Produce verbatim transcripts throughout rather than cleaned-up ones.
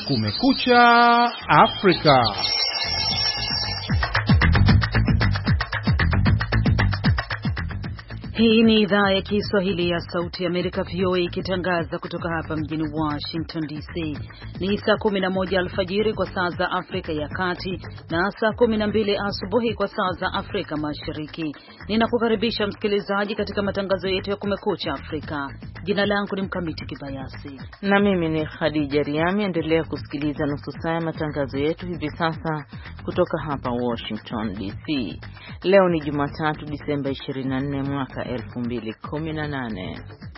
Kumekucha Afrika. Hii ni idhaa ya Kiswahili ya Sauti ya Amerika V O A ikitangaza kutoka hapa mjini Washington D C. Ni saa kumi na moja alfajiri kwa saa za Afrika ya Kati na saa kumi na mbili asubuhi kwa saa za Afrika Mashariki. Ninakukaribisha msikilizaji katika matangazo yetu ya Kumekucha Afrika. Jina langu ni Mkamiti Kibayasi. Na mimi ni Khadija Riami. Endelea kusikiliza nusu saa ya matangazo yetu hivi sasa kutoka hapa Washington D C. Leo ni Jumatatu Disemba ishirini na nne mwaka elfu mbili kumi na nane.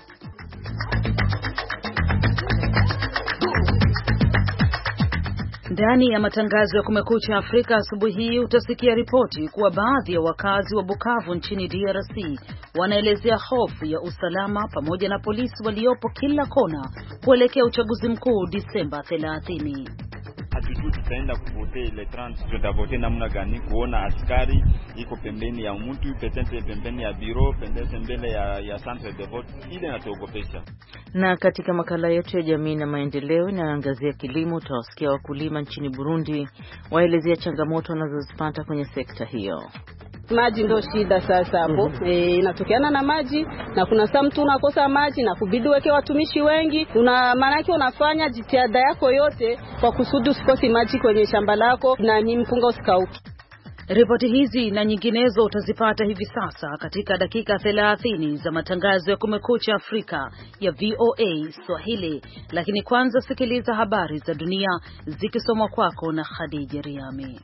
Ndani ya matangazo ya Kumekucha Afrika asubuhi hii utasikia ripoti kuwa baadhi ya wakazi wa Bukavu nchini D R C wanaelezea hofu ya usalama pamoja na polisi waliopo kila kona kuelekea uchaguzi mkuu Disemba thelathini. Hatujui tutaenda kuvote ile trans tutavote namna gani, kuona askari iko pembeni ya mtu, petente pembeni ya biro, pendese mbele ya ya centre de vote, ile inatuogopesha. Na katika makala yetu ya jamii na maendeleo inaangazia kilimo, utawasikia wakulima nchini Burundi waelezea changamoto wanazozipata kwenye sekta hiyo. Maji ndio shida sasa hapo. Mm-hmm. E, inatokeana na maji na kuna saa mtu unakosa maji na kubidi weke watumishi wengi. Una maana yake unafanya jitihada yako yote kwa kusudi usikosi maji kwenye shamba lako na ni mpunga usikauke. Ripoti hizi na nyinginezo utazipata hivi sasa katika dakika thelathini za matangazo ya Kumekucha Afrika ya V O A Swahili. Lakini kwanza sikiliza habari za dunia zikisomwa kwako na Khadija Riami.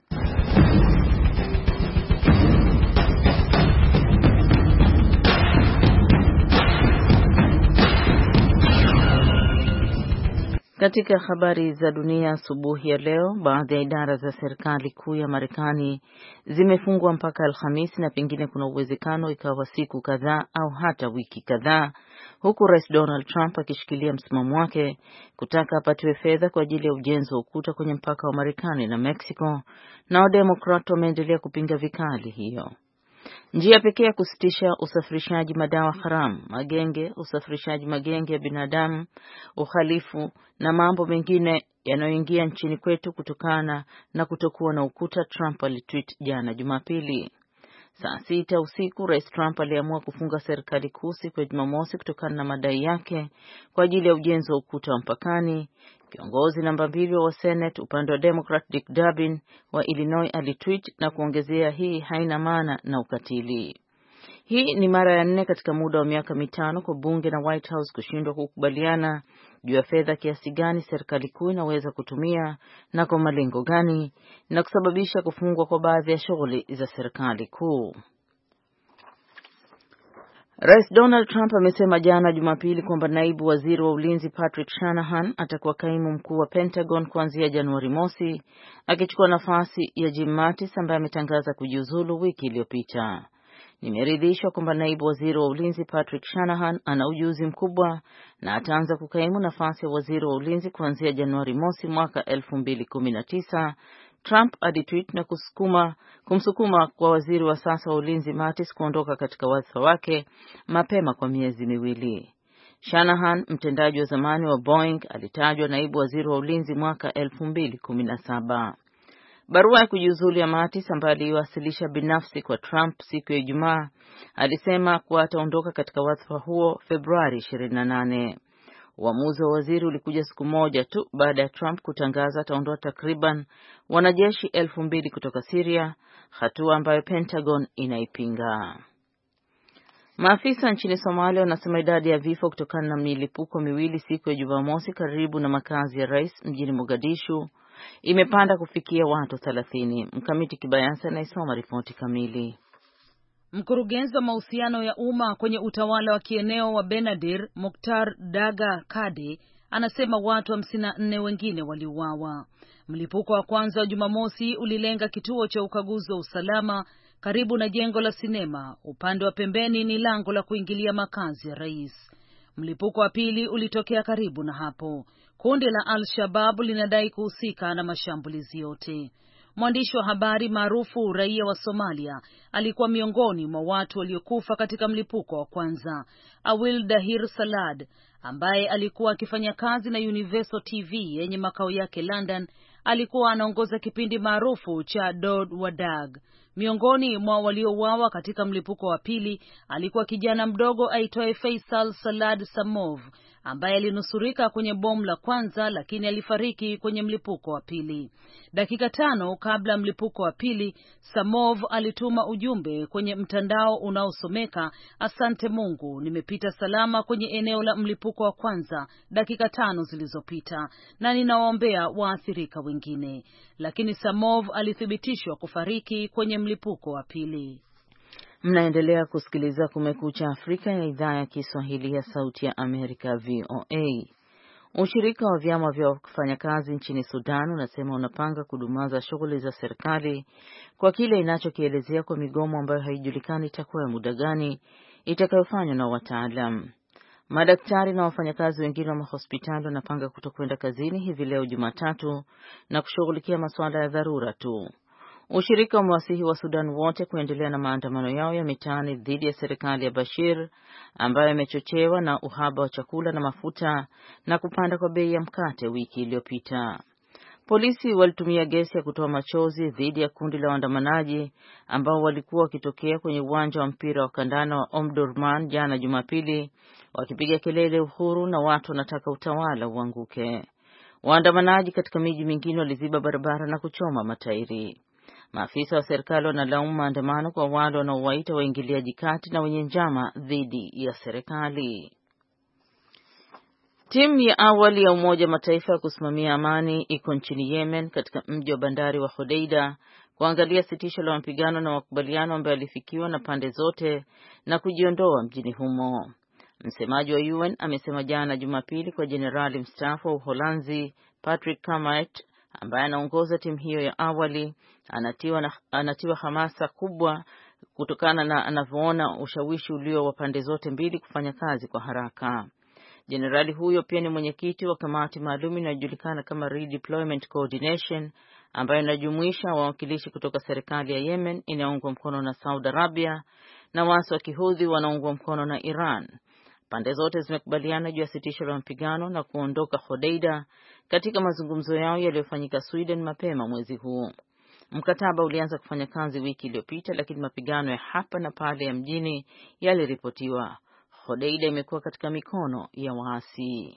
Katika habari za dunia asubuhi ya leo, baadhi ya idara za serikali kuu ya Marekani zimefungwa mpaka Alhamisi na pengine kuna uwezekano ikawa siku kadhaa au hata wiki kadhaa, huku Rais Donald Trump akishikilia msimamo wake kutaka apatiwe fedha kwa ajili ya ujenzi wa ukuta kwenye mpaka wa Marekani na Mexico, na Wademokrat wameendelea kupinga vikali hiyo. Njia pekee ya kusitisha usafirishaji madawa haramu, magenge, usafirishaji magenge ya binadamu, uhalifu na mambo mengine yanayoingia nchini kwetu kutokana na kutokuwa na ukuta, Trump alitweet jana Jumapili. Saa sita usiku Rais Trump aliamua kufunga serikali kuu siku ya Jumamosi kutokana na madai yake kwa ajili ya ujenzi wa ukuta wa mpakani. Kiongozi namba mbili wa Senate upande wa Democrat Dick Durbin wa Illinois alitweet na kuongezea, hii haina maana na ukatili. Hii ni mara ya nne katika muda wa miaka mitano kwa bunge na White House kushindwa kukubaliana juu ya fedha kiasi gani serikali kuu inaweza kutumia na kwa malengo gani, na kusababisha kufungwa kwa baadhi ya shughuli za serikali kuu. Rais Donald Trump amesema jana Jumapili kwamba naibu waziri wa ulinzi Patrick Shanahan atakuwa kaimu mkuu wa Pentagon kuanzia Januari mosi, akichukua nafasi ya Jim Mattis ambaye ametangaza kujiuzulu wiki iliyopita. Nimeridhishwa kwamba naibu waziri wa ulinzi Patrick Shanahan ana ujuzi mkubwa na ataanza kukaimu nafasi ya waziri wa ulinzi kuanzia Januari mosi mwaka elfu mbili kumi na tisa. Trump alitweet na kusukuma kumsukuma kwa waziri wa sasa wa ulinzi Mattis kuondoka katika wadhifa wake mapema kwa miezi miwili. Shanahan, mtendaji wa zamani wa Boeing, alitajwa naibu waziri wa ulinzi mwaka elfu mbili kumi na saba. Barua ya kujiuzulu ya Mattis ambayo aliwasilisha binafsi kwa Trump siku ya Ijumaa alisema kuwa ataondoka katika wadhifa huo Februari ishirini na nane. Uamuzi wa waziri ulikuja siku moja tu baada ya Trump kutangaza ataondoa takriban wanajeshi elfu mbili kutoka Syria, hatua ambayo Pentagon inaipinga. Maafisa nchini Somalia wanasema idadi ya vifo kutokana na milipuko miwili siku ya Jumamosi karibu na makazi ya rais mjini Mogadishu imepanda kufikia watu thelathini. Mkamiti Kibayasi anaisoma ripoti kamili. Mkurugenzi wa mahusiano ya umma kwenye utawala wa kieneo wa Benadir, Mukhtar Daga Kade, anasema watu hamsini na nne wengine waliuawa. Mlipuko wa kwanza wa Jumamosi ulilenga kituo cha ukaguzi wa usalama karibu na jengo la sinema. Upande wa pembeni ni lango la kuingilia makazi ya rais. Mlipuko wa pili ulitokea karibu na hapo. Kundi la Al-Shabaab linadai kuhusika na mashambulizi yote. Mwandishi wa habari maarufu raia wa Somalia alikuwa miongoni mwa watu waliokufa katika mlipuko wa kwanza. Awil Dahir Salad ambaye alikuwa akifanya kazi na Universal T V yenye makao yake London, alikuwa anaongoza kipindi maarufu cha Dod Wadag. Miongoni mwa waliouawa katika mlipuko wa pili alikuwa kijana mdogo aitwaye Faisal Salad Samov ambaye alinusurika kwenye bomu la kwanza, lakini alifariki kwenye mlipuko wa pili. Dakika tano kabla mlipuko wa pili, Samov alituma ujumbe kwenye mtandao unaosomeka, asante Mungu, nimepita salama kwenye eneo la mlipuko wa kwanza dakika tano zilizopita na ninawaombea waathirika wengine. Lakini Samov alithibitishwa kufariki kwenye mlipuko wa pili. Mnaendelea kusikiliza Kumekucha Afrika ya idhaa ya Kiswahili ya Sauti ya Amerika V O A. Ushirika wa vyama vya wafanyakazi nchini Sudan unasema unapanga kudumaza shughuli za serikali kwa kile inachokielezea kwa migomo ambayo haijulikani itakuwa ya muda gani itakayofanywa na wataalam. Madaktari na wafanyakazi wengine wa mahospitali wanapanga kutokwenda kazini hivi leo Jumatatu na kushughulikia masuala ya dharura tu. Ushirika umewasihi wa Sudan wote kuendelea na maandamano yao ya mitaani dhidi ya serikali ya Bashir ambayo imechochewa na uhaba wa chakula na mafuta na kupanda kwa bei ya mkate wiki iliyopita. Polisi walitumia gesi ya kutoa machozi dhidi ya kundi la waandamanaji ambao walikuwa wakitokea kwenye uwanja wa mpira wa kandanda wa Omdurman jana Jumapili, wakipiga kelele uhuru na watu wanataka utawala uanguke. Waandamanaji katika miji mingine waliziba barabara na kuchoma matairi. Maafisa wa serikali wanalaumu maandamano kwa wale wanaowaita waingiliaji kati na wenye njama dhidi ya serikali. Timu ya awali ya Umoja Mataifa ya kusimamia amani iko nchini Yemen katika mji wa bandari wa Hodeida kuangalia sitisho la mapigano na makubaliano ambayo yalifikiwa na pande zote na kujiondoa mjini humo. Msemaji wa U N amesema jana Jumapili kwa jenerali mstaafu wa Uholanzi Patrick Cammaert ambaye anaongoza timu hiyo ya awali anatiwa, na, anatiwa hamasa kubwa kutokana na anavyoona ushawishi ulio wa pande zote mbili kufanya kazi kwa haraka. Jenerali huyo pia ni mwenyekiti wa kamati maalum inayojulikana kama Redeployment Coordination ambayo inajumuisha wawakilishi kutoka serikali ya Yemen inayoungwa mkono na Saudi Arabia na waasi wa Kihudhi wanaoungwa mkono na Iran. Pande zote zimekubaliana juu ya sitisho la mapigano na kuondoka Hodeida katika mazungumzo yao yaliyofanyika Sweden mapema mwezi huu. Mkataba ulianza kufanya kazi wiki iliyopita, lakini mapigano ya hapa na pale ya mjini yaliripotiwa. Hodeida imekuwa katika mikono ya waasi.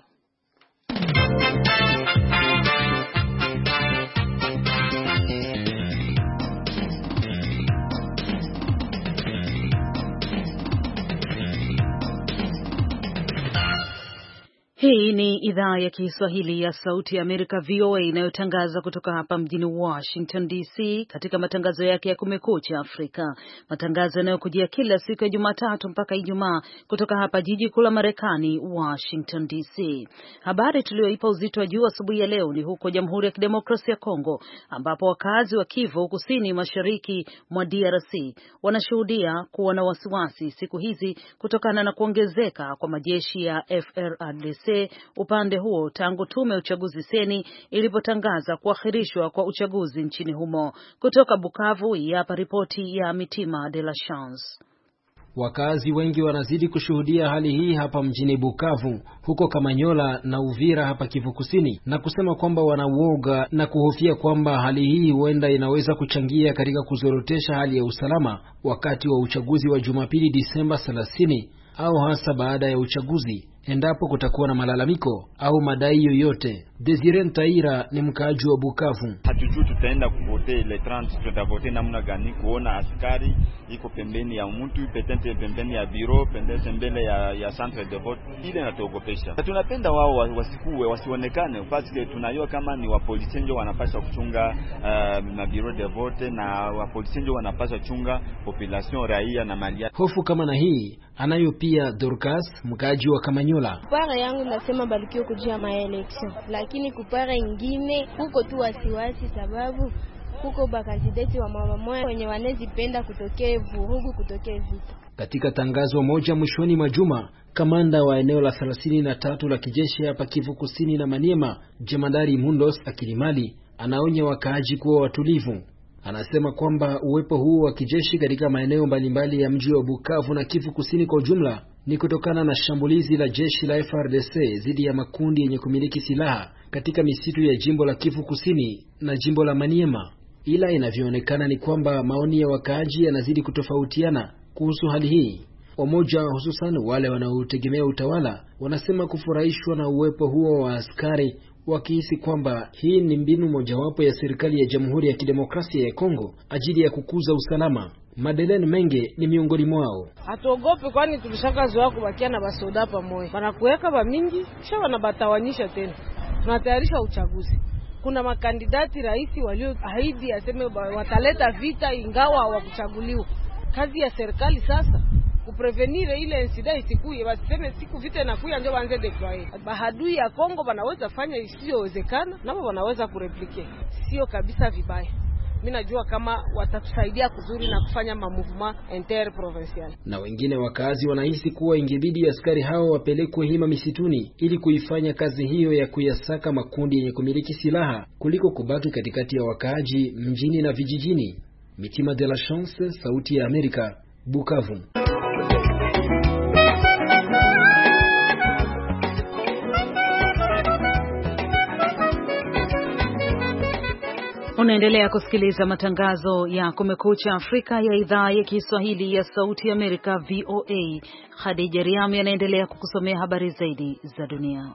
Hii ni idhaa ya Kiswahili ya Sauti ya Amerika V O A inayotangaza kutoka hapa mjini Washington D C katika matangazo yake ya Kumekucha Afrika. Matangazo yanayokujia kila siku ya Jumatatu mpaka Ijumaa kutoka hapa jiji kuu la Marekani, Washington D C. Habari tuliyoipa uzito wa juu asubuhi ya leo ni huko Jamhuri ya Kidemokrasia ya Kongo ambapo wakazi wa Kivu Kusini Mashariki mwa D R C wanashuhudia kuwa na wasiwasi siku hizi kutokana na kuongezeka kwa majeshi ya F R D C upande huo tangu tume ya uchaguzi seni ilipotangaza kuahirishwa kwa uchaguzi nchini humo. Kutoka Bukavu, hapa ripoti ya Mitima de la Chance. Wakazi wengi wanazidi kushuhudia hali hii hapa mjini Bukavu, huko Kamanyola na Uvira hapa Kivu Kusini, na kusema kwamba wanauoga na kuhofia kwamba hali hii huenda inaweza kuchangia katika kuzorotesha hali ya usalama wakati wa uchaguzi wa Jumapili Disemba thelathini au hasa baada ya uchaguzi endapo kutakuwa na malalamiko au madai yoyote. Desire Ntaira ni mkaaji wa Bukavu. Hatujui tutaenda kuvote ile trente tutavote namna gani, kuona askari iko pembeni ya mtu, petente pembeni ya biro, pendese mbele ya ya centre de vote, ile inatuogopesha. Tunapenda wao wasikuwe, wasionekane, parce tunajua kama ni wa polisi ndio wanapaswa kuchunga uh, na biro de vote, na wa polisi ndio wanapaswa kuchunga population raia na mali. Hofu kama na hii anayo pia Dorcas, mkaaji wa Kamanyola. Kupara yangu nasema balikio kujia ma election, lakini kupara ingine huko tu wasiwasi, sababu huko bakandidati wa mama moja wenye wanezipenda kutokea vurugu, kutokea vita. Katika tangazo moja mwishoni mwa juma, kamanda wa eneo la thelathini na tatu la kijeshi hapa Kivu Kusini na Maniema, Jemadari Mundos Akilimali, anaonya wakaaji kuwa watulivu. Anasema kwamba uwepo huu wa kijeshi katika maeneo mbalimbali ya mji wa Bukavu na Kivu Kusini kwa ujumla ni kutokana na shambulizi la jeshi la F R D C dhidi ya makundi yenye kumiliki silaha katika misitu ya jimbo la Kivu Kusini na jimbo la Maniema. Ila inavyoonekana ni kwamba maoni ya wakaaji yanazidi kutofautiana kuhusu hali hii. Wamoja, hususan wale wanaotegemea utawala, wanasema kufurahishwa na uwepo huo wa askari, wakihisi kwamba hii ni mbinu mojawapo ya serikali ya Jamhuri ya Kidemokrasia ya Kongo ajili ya kukuza usalama. Madeleine Menge ni miongoni mwao. Hatuogope kwani tulishakazoea kubakia na basoda pamoja. Wanakuweka ba mingi kisha wanabatawanyisha tena. Tunatayarisha uchaguzi. Kuna makandidati rais walioahidi aseme wataleta vita ingawa hawakuchaguliwa. Kazi ya serikali sasa kuprevenir ile incident isikuye, waseme siku vita inakuja ndio waanze deploy. Bahadui ya Kongo wanaweza fanya isiyowezekana, nao wanaweza kureplicate. Sio kabisa vibaya. Mimi najua kama watatusaidia kuzuri na kufanya mamovement interprovincial. Na wengine wakazi wanahisi kuwa ingebidi askari hao wapelekwe hima misituni ili kuifanya kazi hiyo ya kuyasaka makundi yenye kumiliki silaha kuliko kubaki katikati ya wakaaji mjini na vijijini. Mitima de la Chance, Sauti ya Amerika, Bukavu. Unaendelea kusikiliza matangazo ya Kumekucha Afrika ya idhaa ya Kiswahili ya Sauti ya Amerika V O A. Khadija Riami anaendelea kukusomea habari zaidi za dunia.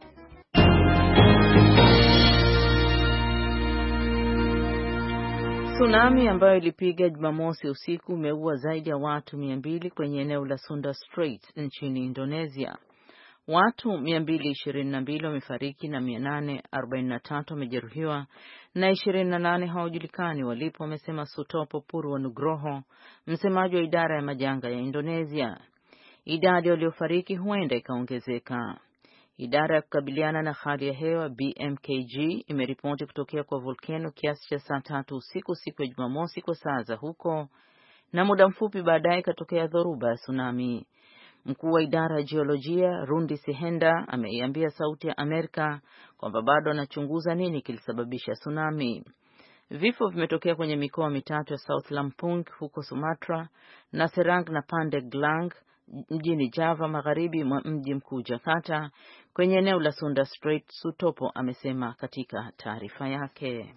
Tsunami ambayo ilipiga Jumamosi usiku imeua zaidi ya watu mia mbili kwenye eneo la Sunda Strait nchini Indonesia. Watu mia mbili ishirini na mbili wamefariki na mia nane arobaini na tatu wamejeruhiwa na ishirini na nane hawajulikani walipo, wamesema Sutopo Purwo Nugroho, msemaji wa idara ya majanga ya Indonesia. Idadi waliofariki huenda ikaongezeka. Idara ya kukabiliana na hali ya hewa B M K G imeripoti kutokea kwa volkano kiasi cha saa tatu usiku siku ya Jumamosi kwa saa za huko, na muda mfupi baadaye ikatokea dhoruba ya tsunami. Mkuu wa idara ya jiolojia Rundi Sihenda ameiambia Sauti ya Amerika kwamba bado anachunguza nini kilisababisha tsunami. Vifo vimetokea kwenye mikoa mitatu ya South Lampung huko Sumatra na Serang na Pandeglang mjini Java magharibi mwa mji mkuu Jakarta kwenye eneo la Sunda Strait, Sutopo amesema katika taarifa yake.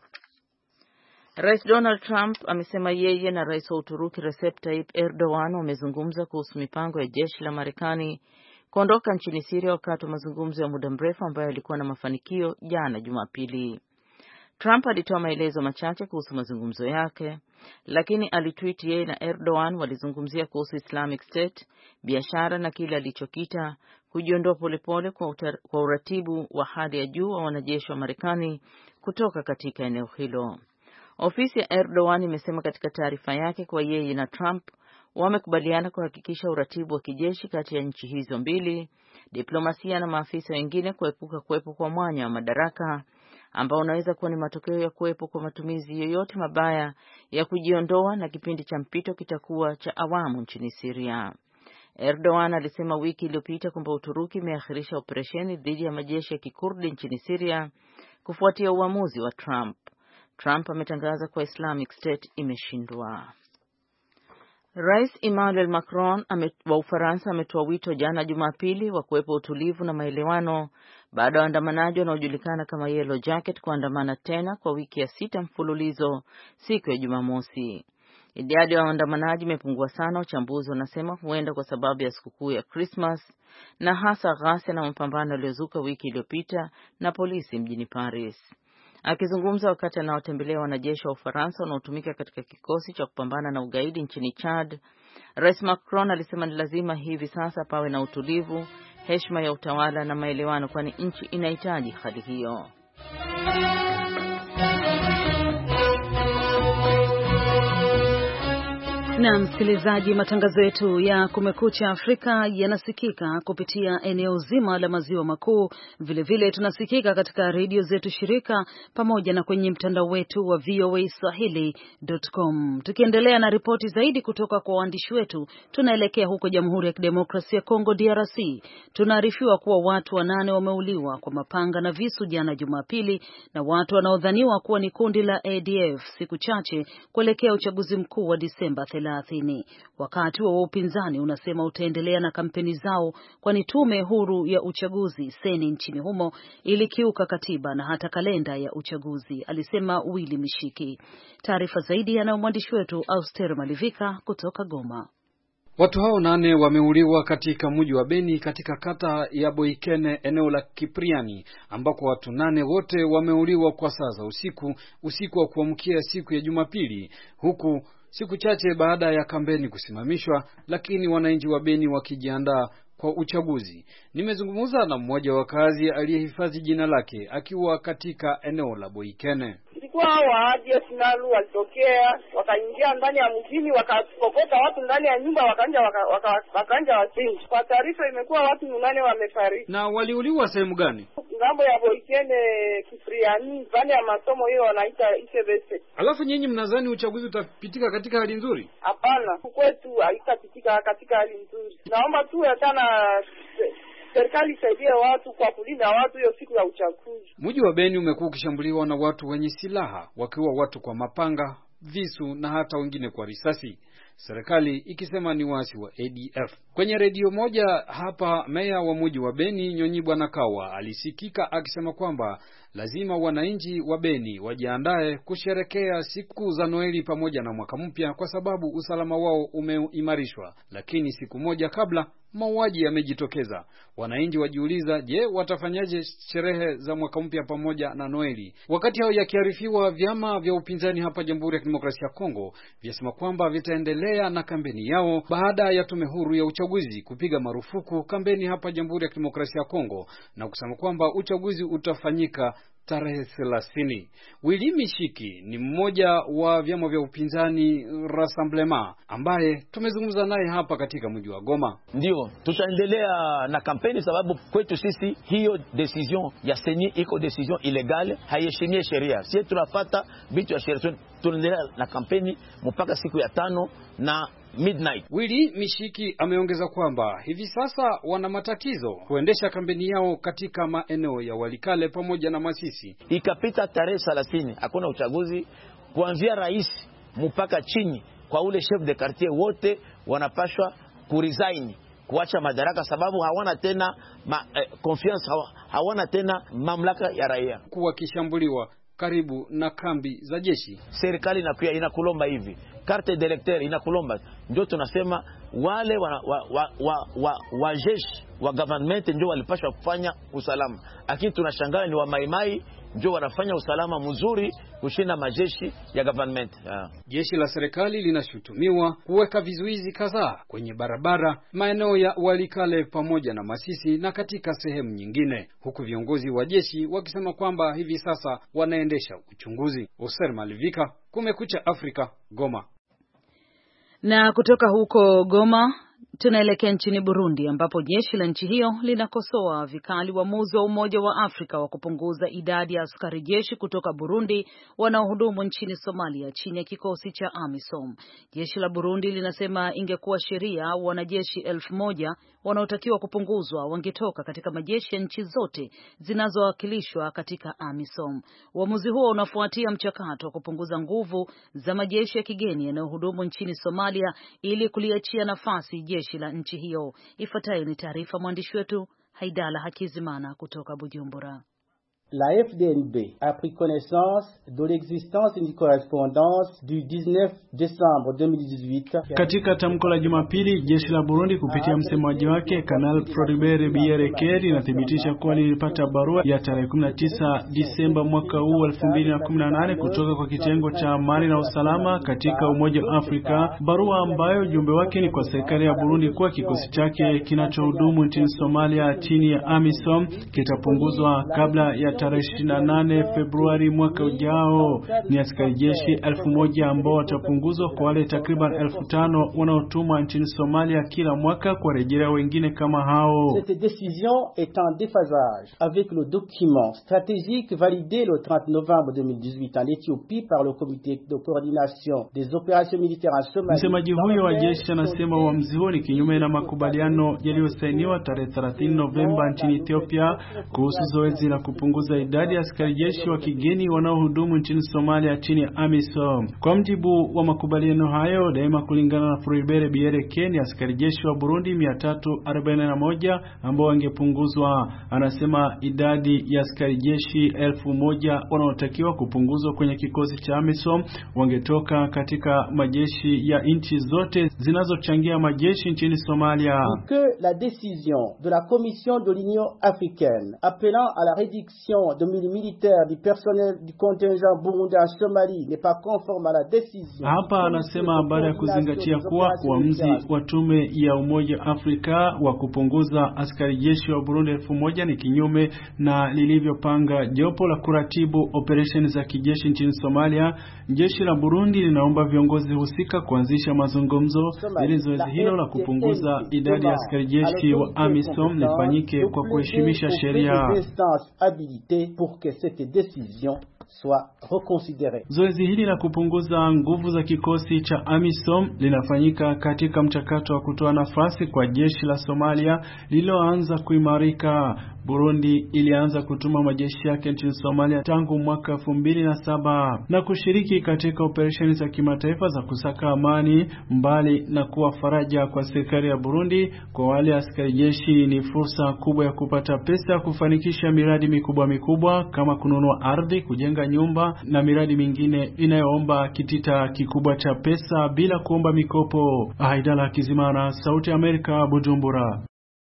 Rais Donald Trump amesema yeye na Rais wa Uturuki Recep Tayyip Erdogan wamezungumza kuhusu mipango ya jeshi la Marekani kuondoka nchini Syria wakati wa mazungumzo ya muda mrefu ambayo yalikuwa na mafanikio jana Jumapili. Trump alitoa maelezo machache kuhusu mazungumzo yake, lakini alitweet yeye na Erdogan walizungumzia kuhusu Islamic State, biashara na kile alichokita kujiondoa polepole kwa, kwa uratibu wa hali ya juu wa wanajeshi wa Marekani kutoka katika eneo hilo. Ofisi ya Erdogan imesema katika taarifa yake kwa yeye na Trump wamekubaliana kuhakikisha uratibu wa kijeshi kati ya nchi hizo mbili, diplomasia na maafisa wengine kuepuka kuwepo kwa mwanya wa madaraka ambao unaweza kuwa ni matokeo ya kuwepo kwa matumizi yoyote mabaya ya kujiondoa, na kipindi cha mpito kitakuwa cha awamu nchini Syria. Erdogan alisema wiki iliyopita kwamba Uturuki imeakhirisha operesheni dhidi ya majeshi ya Kikurdi nchini Syria kufuatia uamuzi wa Trump. Trump ametangaza kwa Islamic State imeshindwa. Rais Emmanuel Macron wa Ufaransa ametoa wito jana Jumapili wa kuwepo utulivu na maelewano baada ya waandamanaji wanaojulikana kama Yellow Jacket kuandamana tena kwa wiki ya sita mfululizo siku ya Jumamosi. Idadi ya waandamanaji imepungua sana, wachambuzi wanasema huenda kwa sababu ya sikukuu ya Christmas na hasa ghasia na mapambano yaliyozuka wiki iliyopita na polisi mjini Paris. Akizungumza wakati anaotembelea wanajeshi wa Ufaransa wanaotumika katika kikosi cha kupambana na ugaidi nchini Chad, Rais Macron alisema ni lazima hivi sasa pawe na utulivu, heshima ya utawala na maelewano, kwani nchi inahitaji hali hiyo. Na msikilizaji, matangazo yetu ya Kumekucha Afrika yanasikika kupitia eneo zima la maziwa makuu. Vile vile tunasikika katika redio zetu shirika pamoja na kwenye mtandao wetu wa v o a swahili dot com. Tukiendelea na ripoti zaidi kutoka kwa waandishi wetu, tunaelekea huko Jamhuri ya Kidemokrasia ya Kongo D R C. Tunaarifiwa kuwa watu wanane wameuliwa kwa mapanga na visu jana Jumapili na watu wanaodhaniwa kuwa ni kundi la A D F siku chache kuelekea uchaguzi mkuu wa Disemba thelathini. Wakati wa upinzani unasema utaendelea na kampeni zao kwani tume huru ya uchaguzi seni nchini humo ilikiuka katiba na hata kalenda ya uchaguzi, alisema Willy Mishiki. Taarifa zaidi yana mwandishi wetu Auster Malivika kutoka Goma. Watu hao nane wameuliwa katika mji wa Beni katika kata ya Boikene eneo la Kipriani, ambako watu nane wote wameuliwa kwa saa za usiku usiku wa kuamkia siku ya Jumapili, huku siku chache baada ya kampeni kusimamishwa, lakini wananchi wa Beni wakijiandaa kwa uchaguzi. Nimezungumza na mmoja wa kazi aliyehifadhi jina lake akiwa katika eneo la Boikene. Ilikuwa waadi ya finalu walitokea, wakaingia ndani ya mjini, wakakokota watu ndani ya nyumba, wakanja waka, waka, wakanja wasinji. Kwa taarifa imekuwa watu nane wamefariki. Na waliuliwa sehemu gani? Ngambo ya Boikene Kipriani, ndani ya masomo hiyo wanaita I C B C. Alafu nyinyi mnadhani uchaguzi utapitika katika hali nzuri? Hapana, kwetu haitapitika katika hali nzuri. Naomba tu sana serikali saidie watu kwa kulinda watu hiyo siku ya uchaguzi. Mji wa Beni umekuwa ukishambuliwa na watu wenye silaha, wakiwa watu kwa mapanga, visu na hata wengine kwa risasi. Serikali ikisema ni wasi wa A D F. Kwenye redio moja hapa, meya wa mji wa Beni Nyonyi Bwana Kawa alisikika akisema kwamba lazima wananchi wa Beni wajiandae kusherekea siku za Noeli pamoja na mwaka mpya kwa sababu usalama wao umeimarishwa. Lakini siku moja kabla mauaji yamejitokeza. Wananchi wajiuliza, je, watafanyaje sherehe za mwaka mpya pamoja na Noeli? Wakati hao yakiarifiwa, vyama vya upinzani hapa Jamhuri ya Kidemokrasia ya Kongo vyasema kwamba vitaendelea na kampeni yao baada ya tume huru ya uchaguzi kupiga marufuku kampeni hapa Jamhuri ya Kidemokrasia ya Kongo na kusema kwamba uchaguzi utafanyika tarehe thelathini. Willy Mishiki ni mmoja wa vyama vya upinzani Rassemblement ambaye tumezungumza naye hapa katika mji wa Goma. Ndio, tutaendelea na kampeni sababu kwetu sisi hiyo decision ya seni iko decision illegale, haiheshimie sheria. Sisi tunafuata vitu ya sheria, tunaendelea na kampeni mpaka siku ya tano na midnight. Willy Mishiki ameongeza kwamba hivi sasa wana matatizo kuendesha kampeni yao katika maeneo ya Walikale pamoja na Masisi. Ikapita tarehe thelathini hakuna uchaguzi, kuanzia rais mpaka chini kwa ule chef de quartier wote wanapashwa kuresign, kuacha madaraka sababu hawana tena ma, eh, confiance, hawana tena mamlaka ya raia. Kuwa kishambuliwa karibu na kambi za jeshi. Serikali inakuwa inakulomba hivi, carte d'électeur inakulomba. Ndio tunasema wale wa wa wa, wa, wa, wa jeshi wa government ndio walipaswa kufanya usalama. Lakini tunashangaa ni wa maimai ndio wanafanya usalama mzuri kushinda majeshi ya government. Yeah. Jeshi la serikali linashutumiwa kuweka vizuizi kadhaa kwenye barabara maeneo ya Walikale pamoja na Masisi na katika sehemu nyingine, huku viongozi wa jeshi wakisema kwamba hivi sasa wanaendesha uchunguzi. Oser Malivika, Kumekucha Afrika, Goma. Na kutoka huko Goma tunaelekea nchini Burundi ambapo jeshi la nchi hiyo linakosoa vikali uamuzi wa Umoja wa Afrika wa kupunguza idadi ya askari jeshi kutoka Burundi wanaohudumu nchini Somalia chini ya kikosi cha AMISOM. Jeshi la Burundi linasema ingekuwa sheria wanajeshi elfu moja wanaotakiwa kupunguzwa wangetoka katika majeshi ya nchi zote zinazowakilishwa katika AMISOM. Uamuzi huo unafuatia mchakato wa kupunguza nguvu za majeshi ya kigeni yanayohudumu nchini Somalia ili kuliachia nafasi jeshi la nchi hiyo. Ifuatayo ni taarifa mwandishi wetu Haidala Hakizimana kutoka Bujumbura. La F D N B a pris connaissance de l'existence d'une correspondance du dix-neuf décembre deux mille dix-huit. Katika tamko la Jumapili, jeshi la Burundi kupitia msemaji wake Kanali Floribert Bierekeri linathibitisha kuwa lilipata barua ya tarehe kumi na tisa Disemba mwaka huu elfu mbili na kumi na nane kutoka kwa kitengo cha amani na usalama katika Umoja wa Afrika, barua ambayo ujumbe wake ni kwa serikali ya Burundi kuwa kikosi chake kinachohudumu nchini Somalia chini ya AMISOM kitapunguzwa kabla ya tarehe ishirini na nane Februari mwaka ujao. Ni askari jeshi elfu moja ambao watapunguzwa kwa wale takriban elfu tano wanaotumwa nchini Somalia kila mwaka kwa rejea wengine kama hao. Cette décision est en déphasage avec le document stratégique validé le trente novembre deux mille dix-huit en Éthiopie par le comité de coordination des opérations militaires en Somalie. Msemaji huyo wa jeshi anasema uamuzi huo ni kinyume na makubaliano yaliyosainiwa tarehe thelathini Novemba nchini Ethiopia kuhusu zoezi la kupunguza idadi ya askari jeshi wa kigeni wanaohudumu nchini Somalia chini ya AMISOM. Kwa mjibu wa makubaliano hayo, daima kulingana na Floribert Bierekeri, ni askari jeshi wa Burundi mia tatu arobaini na moja ambao wangepunguzwa. Anasema idadi ya askari jeshi elfu moja wanaotakiwa kupunguzwa kwenye kikosi cha AMISOM wangetoka katika majeshi ya nchi zote zinazochangia majeshi nchini Somalia. Que la décision de la Commission de l'Union africaine appelant à la réduction de mille militaires du personnel du contingent burundais en Somalie n'est pas conforme à la décision. Hapa anasema baada ya kuzingatia kuwa uamuzi wa tume ya Umoja Afrika wa kupunguza askari jeshi wa Burundi elfu moja ni kinyume na lilivyopanga jopo la kuratibu operesheni za kijeshi nchini Somalia. Jeshi la Burundi linaomba viongozi husika kuanzisha mazungumzo ili zoezi hilo la kupunguza idadi ya askari jeshi wa AMISOM lifanyike kwa kuheshimisha sheria. Zoezi hili la kupunguza nguvu za kikosi cha AMISOM linafanyika katika mchakato wa kutoa nafasi kwa jeshi la Somalia lililoanza kuimarika. Burundi ilianza kutuma majeshi yake nchini Somalia tangu mwaka elfu mbili na saba na kushiriki katika operesheni za kimataifa za kusaka amani. Mbali na kuwa faraja kwa serikali ya Burundi, kwa wale askari jeshi ni fursa kubwa ya kupata pesa kufanikisha miradi mikubwa mikubwa kama kununua ardhi, kujenga nyumba na miradi mingine inayoomba kitita kikubwa cha pesa bila kuomba mikopo. Haidala Kizimana, Sauti ya Amerika, Bujumbura.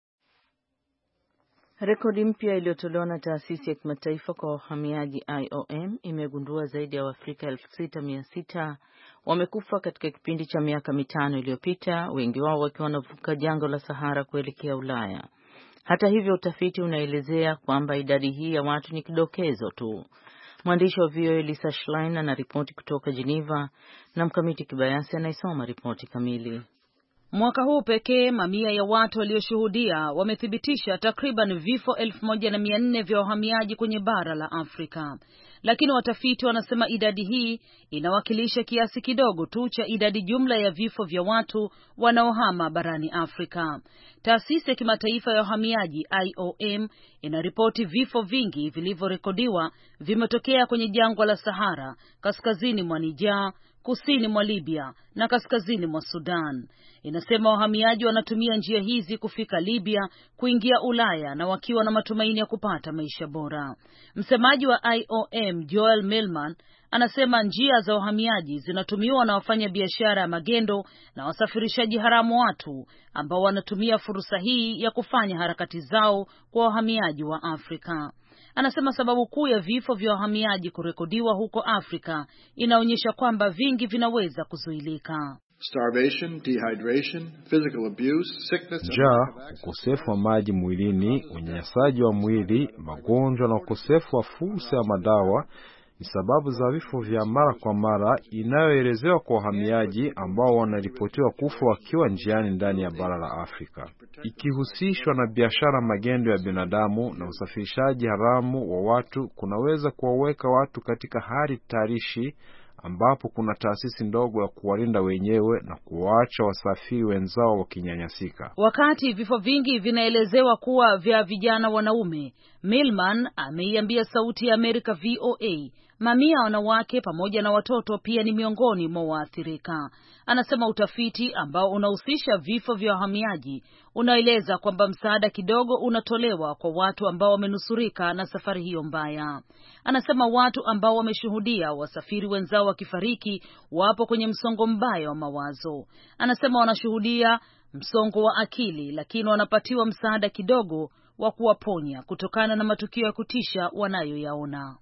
Rekodi mpya iliyotolewa na taasisi ya kimataifa kwa wahamiaji I O M imegundua zaidi ya Waafrika elfu sita mia sita wamekufa katika kipindi cha miaka mitano iliyopita, wengi wao wakiwa wanavuka jangwa la Sahara kuelekea Ulaya. Hata hivyo, utafiti unaelezea kwamba idadi hii ya watu ni kidokezo tu. Mwandishi wa V O A Lisa Schlein anaripoti kutoka Geneva na Mkamiti Kibayasi anaisoma ripoti kamili. Mwaka huu pekee mamia ya watu walioshuhudia wamethibitisha takriban vifo elfu moja na mia nne vya wahamiaji kwenye bara la Afrika. Lakini watafiti wanasema idadi hii inawakilisha kiasi kidogo tu cha idadi jumla ya vifo vya watu wanaohama barani Afrika. Taasisi ya kimataifa ya wahamiaji I O M inaripoti vifo vingi vilivyorekodiwa vimetokea kwenye jangwa la Sahara, kaskazini mwa Niger, kusini mwa Libya na kaskazini mwa Sudan. Inasema wahamiaji wanatumia njia hizi kufika Libya, kuingia Ulaya na wakiwa na matumaini ya kupata maisha bora. Msemaji wa I O M Joel Millman anasema njia za wahamiaji zinatumiwa na wafanya biashara ya magendo na wasafirishaji haramu watu ambao wanatumia fursa hii ya kufanya harakati zao kwa wahamiaji wa Afrika. Anasema sababu kuu ya vifo vya wahamiaji kurekodiwa huko Afrika inaonyesha kwamba vingi vinaweza kuzuilika. Starvation, dehydration, physical abuse, sickness, njaa, ukosefu wa maji mwilini, unyanyasaji wa mwili, magonjwa na ukosefu wa fursa ya madawa ni sababu za vifo vya mara kwa mara inayoelezewa kwa wahamiaji ambao wanaripotiwa kufa wakiwa njiani ndani ya bara la Afrika, ikihusishwa na biashara magendo ya binadamu na usafirishaji haramu wa watu. Kunaweza kuwaweka watu katika hali tarishi ambapo kuna taasisi ndogo ya kuwalinda wenyewe na kuwaacha wasafiri wenzao wakinyanyasika. Wakati vifo vingi vinaelezewa kuwa vya vijana wanaume, Millman ameiambia Sauti ya Amerika V O A mamia wanawake pamoja na watoto pia ni miongoni mwa waathirika. Anasema utafiti ambao unahusisha vifo vya wahamiaji unaeleza kwamba msaada kidogo unatolewa kwa watu ambao wamenusurika na safari hiyo mbaya. Anasema watu ambao wameshuhudia wasafiri wenzao wakifariki wapo kwenye msongo mbaya wa mawazo. Anasema wanashuhudia msongo wa akili, lakini wanapatiwa msaada kidogo wa kuwaponya kutokana na matukio ya kutisha wanayoyaona.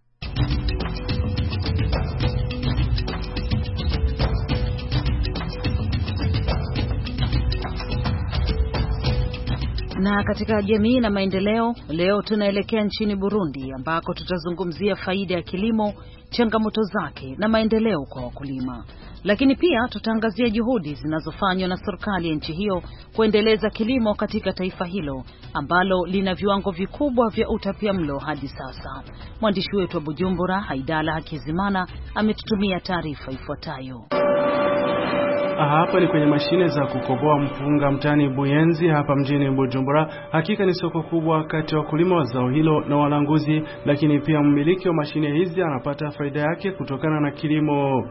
Na katika jamii na maendeleo, leo tunaelekea nchini Burundi ambako tutazungumzia faida ya kilimo, changamoto zake na maendeleo kwa wakulima. Lakini pia tutaangazia juhudi zinazofanywa na serikali ya nchi hiyo kuendeleza kilimo katika taifa hilo ambalo lina viwango vikubwa vya utapiamlo hadi sasa. Mwandishi wetu wa Bujumbura, Haidala Hakizimana, ametutumia taarifa ifuatayo. Hapa ni kwenye mashine za kukoboa mpunga mtani Buyenzi hapa mjini Bujumbura. Hakika ni soko kubwa kati ya wakulima wa zao hilo na walanguzi, lakini pia mmiliki wa mashine hizi anapata faida yake kutokana na kilimo.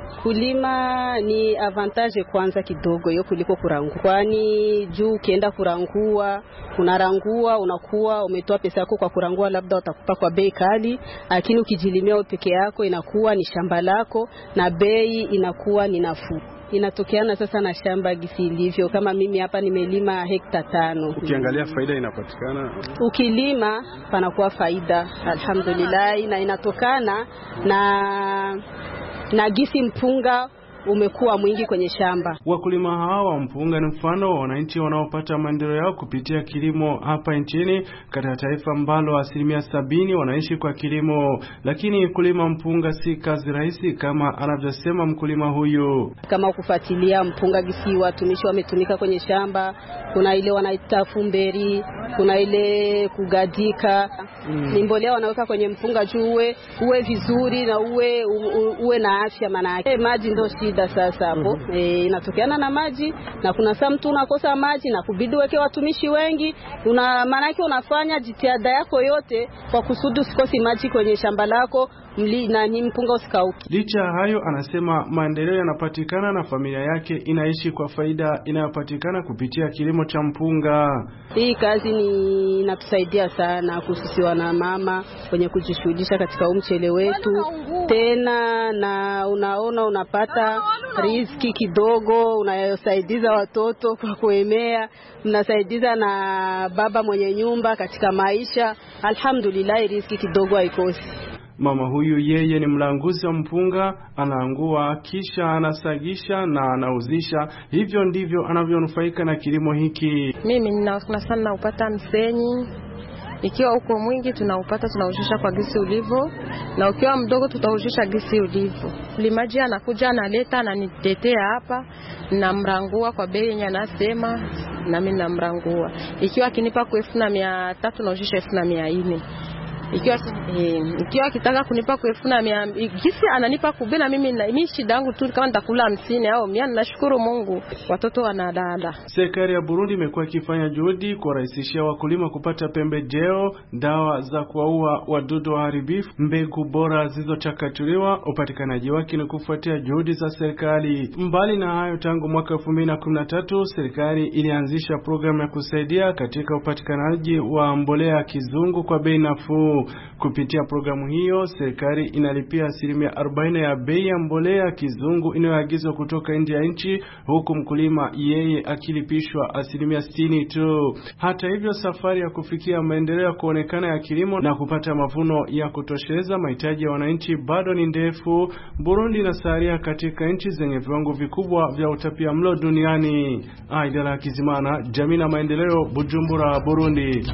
Kulima ni avantage kwanza kidogo hiyo kuliko kurangua. Kwani juu ukienda kurangua, unarangua unakuwa umetoa pesa yako kwa kurangua, labda utakupa kwa bei kali, lakini ukijilimia peke yako inakuwa ni shamba lako na bei inakuwa ni nafuu. Inatokeana sasa na shamba gisi ilivyo. Kama mimi hapa nimelima hekta tano. Ukiangalia faida inapatikana. Ukilima panakuwa faida, alhamdulillah, na inatokana na na gisi mpunga umekuwa mwingi kwenye shamba. Wakulima hawa wa mpunga ni mfano wa wananchi wanaopata maendeleo yao kupitia kilimo hapa nchini, katika taifa ambalo asilimia sabini wanaishi kwa kilimo. Lakini kulima mpunga si kazi rahisi kama anavyosema mkulima huyu. Kama kufuatilia mpunga gisi watumishi wametumika kwenye shamba, kuna ile wanaita fumberi, kuna ile kugadika. Mm. Ni mbolea wanaweka kwenye mpunga juu uwe, uwe vizuri na uwe u, uwe na afya maana yake. Maji ndio shida sasa hapo. Mm-hmm. E, inatokeana na maji na kuna saa mtu unakosa maji na kubidi weke watumishi wengi. Una maana yake unafanya jitihada yako yote kwa kusudi usikosi maji kwenye shamba lako mli na ni mpunga usikauke. Licha hayo anasema maendeleo yanapatikana na familia yake inaishi kwa faida inayopatikana kupitia kilimo cha mpunga. Hii kazi ni inatusaidia sana kusisi wana mama kwenye kujishughulisha katika umchele wetu. Tena na unaona unapata riziki kidogo, unayosaidiza watoto kwa kuemea, mnasaidiza na baba mwenye nyumba katika maisha. Alhamdulillah, riziki kidogo haikosi. Mama huyu yeye ni mlanguzi wa mpunga, anaangua kisha anasagisha na anauzisha. Hivyo ndivyo anavyonufaika na kilimo hiki. Mimi ninaona sana upata msenyi. Ikiwa uko mwingi tunaupata, tunaujisha kwa gisi ulivo, na ukiwa mdogo tutaujisha gisi ulivo. Limaji anakuja analeta ananitetea hapa na mrangua kwa bei yenye anasema na mimi namrangua. Ikiwa akinipa kwa elfu na mia tatu naujisha elfu na mia nne. Ikiwa eh, ikiwa kitaka kunipa kwa elfu na mia gisi ananipa kubena mimi na mimi shida yangu tu kama nitakula hamsini au mia. Nashukuru Mungu watoto wanadada. Serikali ya Burundi imekuwa ikifanya juhudi kurahisishia wakulima kupata pembejeo, dawa za kuua wadudu waharibifu, mbegu bora zilizochakatuliwa. Upatikanaji wake ni kufuatia juhudi za serikali. Mbali na hayo, tangu mwaka elfu mbili na kumi na tatu serikali ilianzisha programu ya kusaidia katika upatikanaji wa mbolea kizungu kwa bei nafuu. Kupitia programu hiyo, serikali inalipia asilimia arobaini ya bei ya mbolea kizungu inayoagizwa kutoka nje ya nchi, huku mkulima yeye akilipishwa asilimia sitini tu. Hata hivyo, safari ya kufikia maendeleo kuonekana ya kilimo na kupata mavuno ya kutosheleza mahitaji ya wananchi bado ni ndefu. Burundi inasalia katika nchi zenye viwango vikubwa vya utapiamlo duniani. Haidala Hakizimana, Jamii na Maendeleo, Bujumbura, Burundi.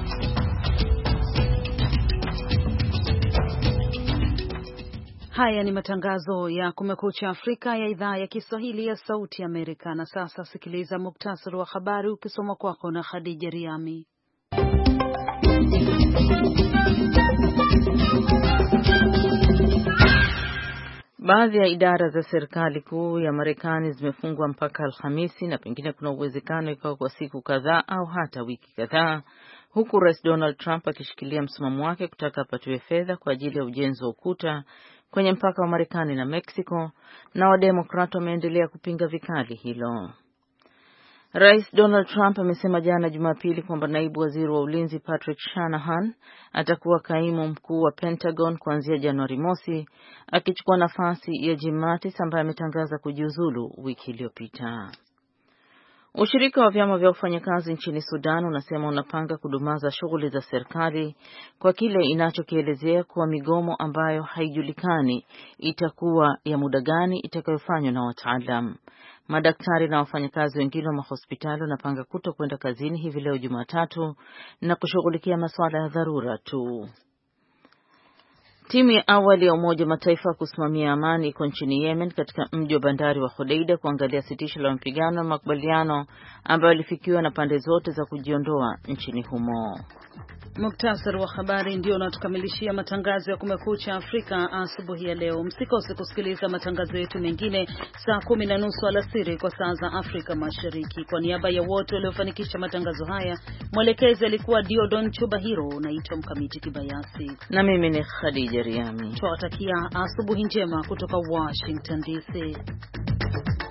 Haya ni matangazo ya Kumekucha Afrika ya idhaa ya Kiswahili ya Sauti Amerika. Na sasa sikiliza muktasari wa habari ukisoma kwako na Khadija Riami. Baadhi ya idara za serikali kuu ya Marekani zimefungwa mpaka Alhamisi, na pengine kuna uwezekano ikawa kwa siku kadhaa au hata wiki kadhaa, huku Rais Donald Trump akishikilia msimamo wake kutaka apatiwe fedha kwa ajili ya ujenzi wa ukuta kwenye mpaka wa Marekani na Mexico, na Wademokrati wameendelea kupinga vikali hilo. Rais Donald Trump amesema jana Jumapili kwamba naibu waziri wa ulinzi Patrick Shanahan atakuwa kaimu mkuu wa Pentagon kuanzia Januari mosi, akichukua nafasi ya Jim Mattis ambaye ametangaza kujiuzulu wiki iliyopita. Ushirika wa vyama vya wafanyakazi nchini Sudan unasema unapanga kudumaza shughuli za serikali kwa kile inachokielezea kuwa migomo ambayo haijulikani itakuwa ya muda gani itakayofanywa na wataalam. Madaktari na wafanyakazi wengine wa mahospitali wanapanga kuto kwenda kazini hivi leo Jumatatu na kushughulikia masuala ya dharura tu. Timu ya awali ya Umoja Mataifa kusimamia amani iko nchini Yemen katika mji wa bandari wa Hodeida kuangalia sitisho la mapigano na makubaliano ambayo yalifikiwa na pande zote za kujiondoa nchini humo. Muktasari wa habari ndio unatukamilishia matangazo ya Kumekucha Afrika asubuhi ya leo. Msikose kusikiliza matangazo yetu mengine saa kumi na nusu alasiri kwa saa za Afrika Mashariki. Kwa niaba ya wote waliofanikisha matangazo haya, mwelekezi alikuwa Diodon Chubahiro. Naitwa Mkamiti Kibayasi na mimi ni Khadija Riami. Tunawatakia asubuhi njema kutoka Washington D C.